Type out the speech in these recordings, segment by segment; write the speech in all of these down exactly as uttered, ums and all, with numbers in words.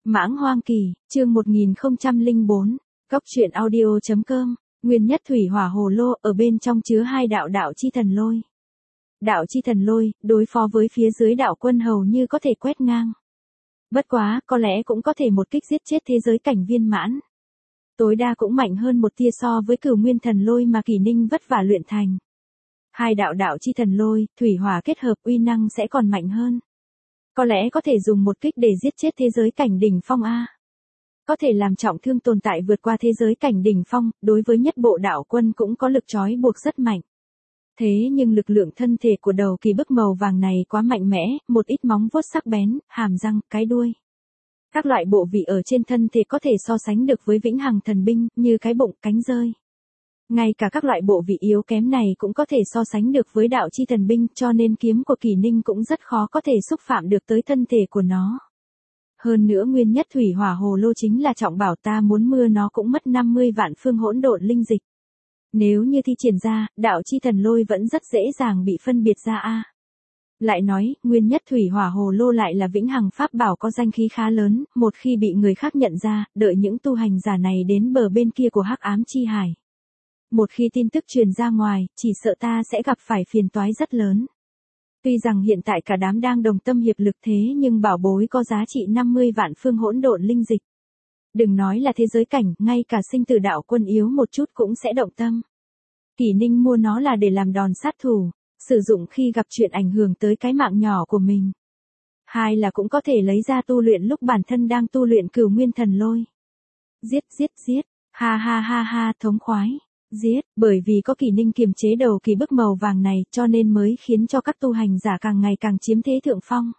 Mãng Hoang Kỳ, chương một nghìn không trăm lẻ bốn, Cốc truyện audio.com, nguyên nhất thủy hỏa hồ lô, ở bên trong chứa hai đạo đạo chi thần lôi. Đạo chi thần lôi, đối phó với phía dưới đạo quân hầu như có thể quét ngang. Bất quá, có lẽ cũng có thể một kích giết chết thế giới cảnh viên mãn. Tối đa cũng mạnh hơn một tia so với cửu nguyên thần lôi mà Kỷ Ninh vất vả luyện thành. Hai đạo đạo chi thần lôi, thủy hỏa kết hợp uy năng sẽ còn mạnh hơn. Có lẽ có thể dùng một kích để giết chết thế giới cảnh đỉnh phong A. Có thể làm trọng thương tồn tại vượt qua thế giới cảnh đỉnh phong, đối với nhất bộ đạo quân cũng có lực trói buộc rất mạnh. Thế nhưng lực lượng thân thể của đầu kỳ bức màu vàng này quá mạnh mẽ, một ít móng vuốt sắc bén, hàm răng, cái đuôi. Các loại bộ vị ở trên thân thể có thể so sánh được với vĩnh hằng thần binh, như cái bụng, cánh rơi. Ngay cả các loại bộ vị yếu kém này cũng có thể so sánh được với đạo chi thần binh, cho nên kiếm của Kỷ Ninh cũng rất khó có thể xúc phạm được tới thân thể của nó. Hơn nữa nguyên nhất thủy hỏa hồ lô chính là trọng bảo, ta muốn mưa nó cũng mất năm mươi vạn phương hỗn độn linh dịch. Nếu như thi triển ra, đạo chi thần lôi vẫn rất dễ dàng bị phân biệt ra a. Lại nói, nguyên nhất thủy hỏa hồ lô lại là vĩnh hằng pháp bảo có danh khí khá lớn, một khi bị người khác nhận ra, đợi những tu hành giả này đến bờ bên kia của hắc ám chi hải. Một khi tin tức truyền ra ngoài, chỉ sợ ta sẽ gặp phải phiền toái rất lớn. Tuy rằng hiện tại cả đám đang đồng tâm hiệp lực thế nhưng bảo bối có giá trị năm mươi vạn phương hỗn độn linh dịch. Đừng nói là thế giới cảnh, ngay cả sinh tử đạo quân yếu một chút cũng sẽ động tâm. Kỷ Ninh mua nó là để làm đòn sát thủ, sử dụng khi gặp chuyện ảnh hưởng tới cái mạng nhỏ của mình. Hai là cũng có thể lấy ra tu luyện lúc bản thân đang tu luyện cửu nguyên thần lôi. Giết giết giết, ha ha ha ha, thống khoái. Giết, bởi vì có Kỷ Ninh kiềm chế đầu kỳ bức màu vàng này cho nên mới khiến cho các tu hành giả càng ngày càng chiếm thế thượng phong.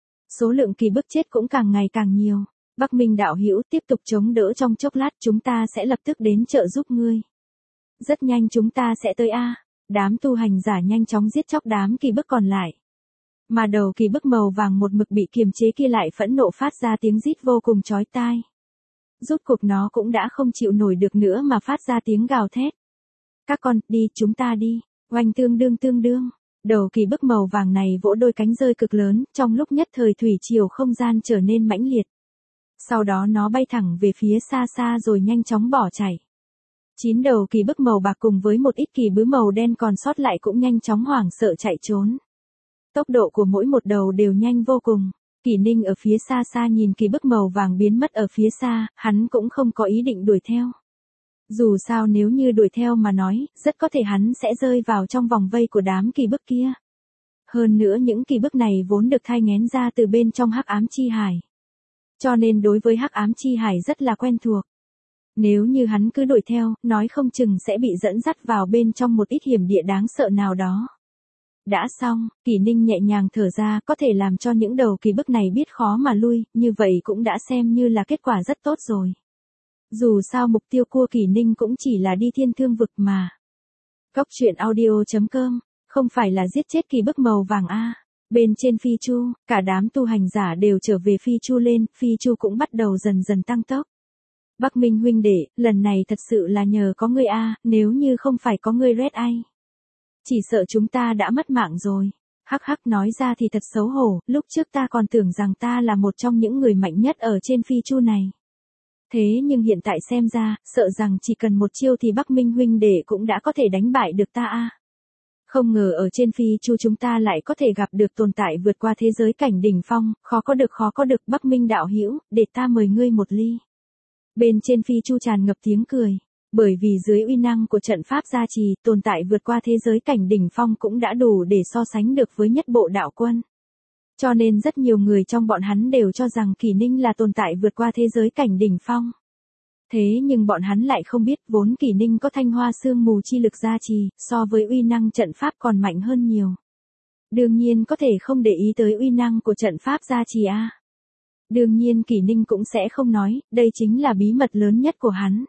Số lượng kỳ bức chết cũng càng ngày càng nhiều. Bắc Minh đạo hữu tiếp tục chống đỡ trong chốc lát, chúng ta sẽ lập tức đến trợ giúp ngươi. Rất nhanh chúng ta sẽ tới A. Đám tu hành giả nhanh chóng giết chóc đám kỳ bức còn lại. Mà đầu kỳ bức màu vàng một mực bị kiềm chế kia lại phẫn nộ phát ra tiếng rít vô cùng chói tai. Rút cuộc nó cũng đã không chịu nổi được nữa mà phát ra tiếng gào thét. Các con, đi, chúng ta đi. Oanh tương đương tương đương. Đầu kỳ bức màu vàng này vỗ đôi cánh rơi cực lớn, trong lúc nhất thời thủy triều không gian trở nên mãnh liệt. Sau đó nó bay thẳng về phía xa xa rồi nhanh chóng bỏ chạy. Chín đầu kỳ bức màu bạc cùng với một ít kỳ bứ màu đen còn sót lại cũng nhanh chóng hoảng sợ chạy trốn. Tốc độ của mỗi một đầu đều nhanh vô cùng. Kỷ Ninh ở phía xa xa nhìn kỳ bức màu vàng biến mất ở phía xa, hắn cũng không có ý định đuổi theo. Dù sao nếu như đuổi theo mà nói, rất có thể hắn sẽ rơi vào trong vòng vây của đám kỳ bức kia. Hơn nữa những kỳ bức này vốn được thai nghén ra từ bên trong hắc ám chi hải. Cho nên đối với hắc ám chi hải rất là quen thuộc. Nếu như hắn cứ đuổi theo, nói không chừng sẽ bị dẫn dắt vào bên trong một ít hiểm địa đáng sợ nào đó. Đã xong, Kỷ Ninh nhẹ nhàng thở ra, có thể làm cho những đầu kỳ bức này biết khó mà lui, như vậy cũng đã xem như là kết quả rất tốt rồi. Dù sao mục tiêu của Kỷ Ninh cũng chỉ là đi thiên thương vực mà. Cốc truyện audio.com, không phải là giết chết kỳ bức màu vàng A. Bên trên phi chu, cả đám tu hành giả đều trở về phi chu lên, phi chu cũng bắt đầu dần dần tăng tốc. Bắc Minh huynh đệ, lần này thật sự là nhờ có ngươi A, nếu như không phải có ngươi Red Eye. Chỉ sợ chúng ta đã mất mạng rồi. Hắc hắc, nói ra thì thật xấu hổ, lúc trước ta còn tưởng rằng ta là một trong những người mạnh nhất ở trên phi chu này. Thế nhưng hiện tại xem ra, sợ rằng chỉ cần một chiêu thì Bắc Minh huynh đệ cũng đã có thể đánh bại được ta a. Không ngờ ở trên phi chu chúng ta lại có thể gặp được tồn tại vượt qua thế giới cảnh đỉnh phong, khó có được khó có được Bắc Minh đạo hữu, để ta mời ngươi một ly. Bên trên phi chu tràn ngập tiếng cười, bởi vì dưới uy năng của trận pháp gia trì, tồn tại vượt qua thế giới cảnh đỉnh phong cũng đã đủ để so sánh được với nhất bộ đạo quân. Cho nên rất nhiều người trong bọn hắn đều cho rằng Kỷ Ninh là tồn tại vượt qua thế giới cảnh đỉnh phong. Thế nhưng bọn hắn lại không biết vốn Kỷ Ninh có thanh hoa sương mù chi lực gia trì, so với uy năng trận pháp còn mạnh hơn nhiều. Đương nhiên có thể không để ý tới uy năng của trận pháp gia trì a. Đương nhiên Kỷ Ninh cũng sẽ không nói, đây chính là bí mật lớn nhất của hắn.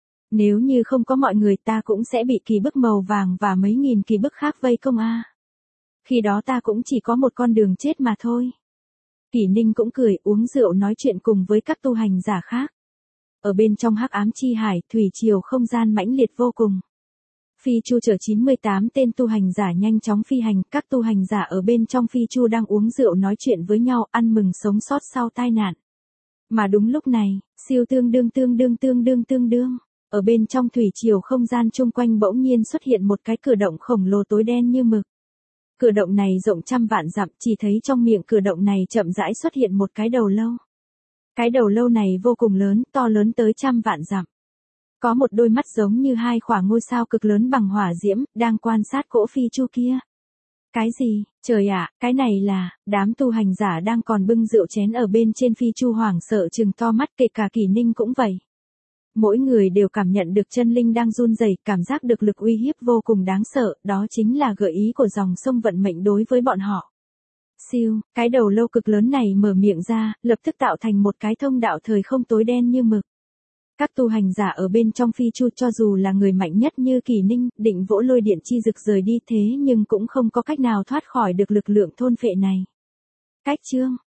Nếu như không có mọi người ta cũng sẽ bị kỳ bức màu vàng và mấy nghìn kỳ bức khác vây công a. Khi đó ta cũng chỉ có một con đường chết mà thôi. Kỷ Ninh cũng cười uống rượu nói chuyện cùng với các tu hành giả khác. Ở bên trong hắc ám chi hải, thủy triều không gian mãnh liệt vô cùng. Phi chu chở chín mươi tám tên tu hành giả nhanh chóng phi hành, các tu hành giả ở bên trong phi chu đang uống rượu nói chuyện với nhau, ăn mừng sống sót sau tai nạn. Mà đúng lúc này, siêu tương đương tương đương tương đương tương đương, ở bên trong thủy triều không gian chung quanh bỗng nhiên xuất hiện một cái cửa động khổng lồ tối đen như mực. Cửa động này rộng trăm vạn dặm, chỉ thấy trong miệng cửa động này chậm rãi xuất hiện một cái đầu lâu. Cái đầu lâu này vô cùng lớn, to lớn tới trăm vạn dặm. Có một đôi mắt giống như hai quả ngôi sao cực lớn bằng hỏa diễm, đang quan sát cỗ phi chu kia. Cái gì, trời ạ, cái này là, đám tu hành giả đang còn bưng rượu chén ở bên trên phi chu hoảng sợ trừng to mắt, kể cả Kỷ Ninh cũng vậy. Mỗi người đều cảm nhận được chân linh đang run rẩy, cảm giác được lực uy hiếp vô cùng đáng sợ, đó chính là gợi ý của dòng sông vận mệnh đối với bọn họ. Siêu, cái đầu lâu cực lớn này mở miệng ra, lập tức tạo thành một cái thông đạo thời không tối đen như mực. Các tu hành giả ở bên trong phi chu cho dù là người mạnh nhất như Kỷ Ninh, định vỗ lôi điện chi dực rời đi thế nhưng cũng không có cách nào thoát khỏi được lực lượng thôn phệ này. Cách chương